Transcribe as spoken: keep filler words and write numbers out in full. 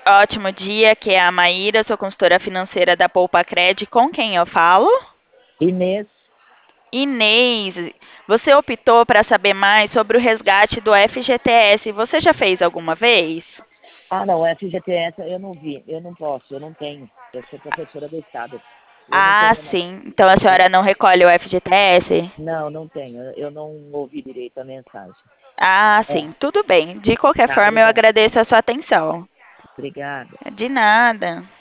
Ótimo dia, que é a Maíra, sou consultora financeira da Poupa Cred. Com quem eu falo? Inês, Inês, você optou para saber mais sobre o resgate do F G T S. Você já fez alguma vez? ah não, F G T S eu não vi, eu não posso, eu não tenho. Eu sou professora do Estado. Eu não Ah, tenho, não. sim. Então a Eu- senhora não recolhe o F G T S? não, não tenho. Eu eu não ouvi direito a mensagem. Ah, É, sim. Tudo bem. De qualquer tá, forma, eu obrigada. agradeço a sua atenção. Obrigada. De nada.